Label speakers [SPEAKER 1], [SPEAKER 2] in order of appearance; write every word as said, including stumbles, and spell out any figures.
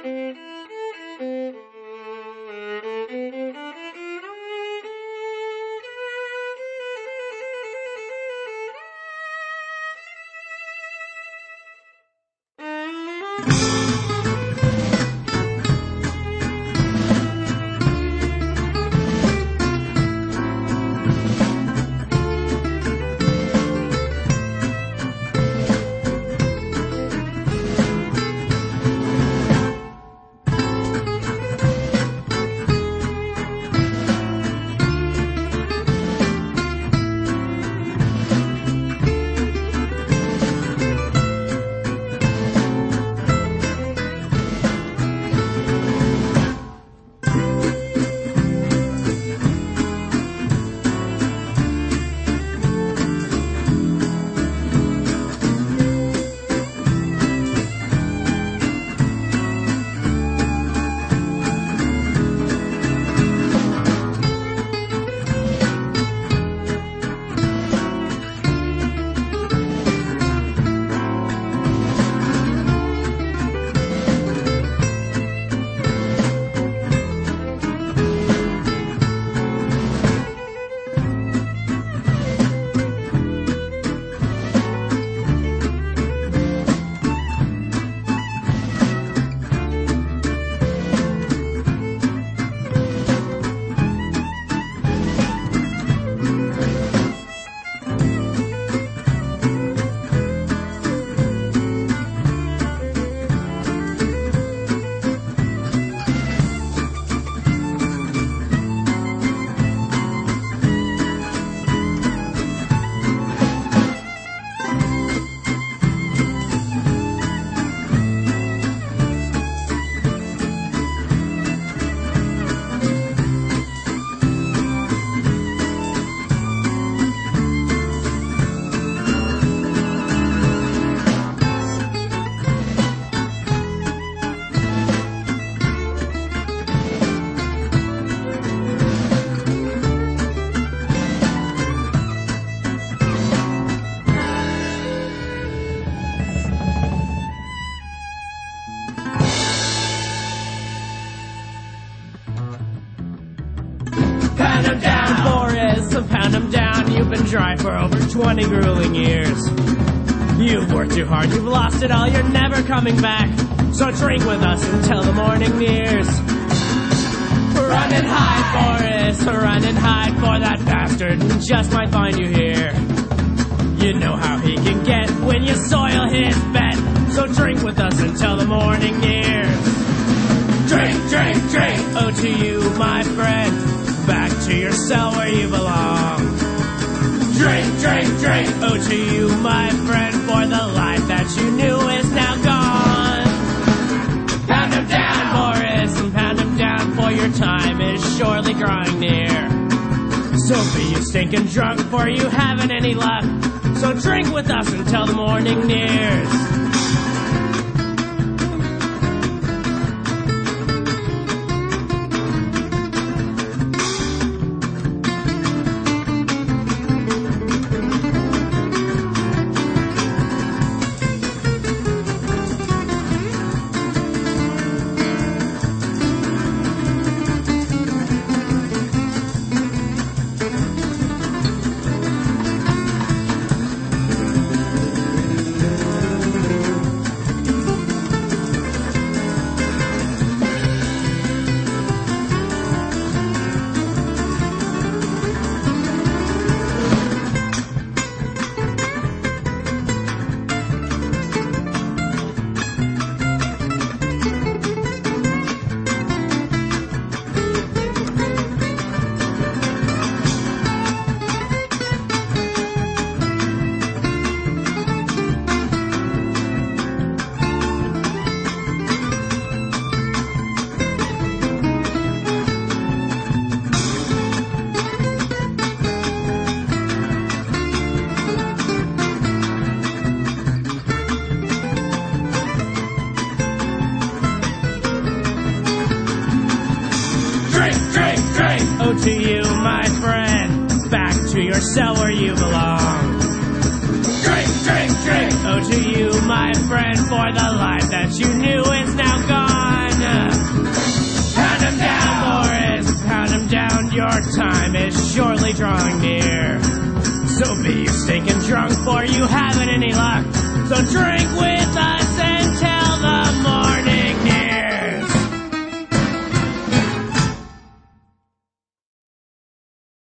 [SPEAKER 1] Pound 'em down, Boris, so pound 'em down. You've been dry for over twenty grueling years. You've worked too hard, you've lost it all, you're never coming back. So drink with us until the morning nears. Run and hide, Boris, run and hide, for that bastard just might find you here. You know how he can get when you soil his bed. So drink with us until the morning nears. Drink, drink, drink, oh to you, my friend, back to your cell where you belong. Drink, drink, drink, oh to you, my friend, for the life that you knew is now gone. Pound him down, Boris, and pound him down, for your time is surely drawing near. So be you stinking drunk, for you haven't any luck. So drink with us until the morning nears. Oh, to you, my friend, back to your cell where you belong. Drink, drink, drink. Oh, to you, my friend, for the life that you knew is now gone. your time is surely drawing near. So be you stinking drunk, for you haven't any luck. So drink with